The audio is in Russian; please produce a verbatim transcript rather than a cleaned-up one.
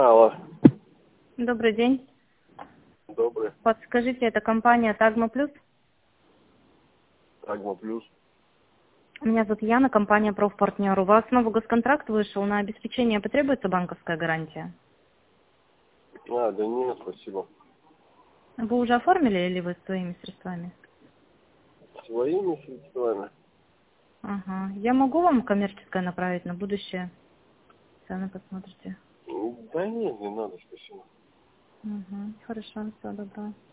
Алло. Добрый день. Добрый. Подскажите, это компания Тагма Плюс? Тагма Плюс. Меня зовут Яна, компания Профпартнер. У вас новый госконтракт вышел, на обеспечение потребуется банковская гарантия? А, да нет, спасибо. Вы уже оформили или вы своими средствами? Своими средствами? Ага. Я могу вам коммерческое направить на будущее? Цены посмотрите. Да нет, не надо, спасибо. Угу. Хорошо, всего доброго.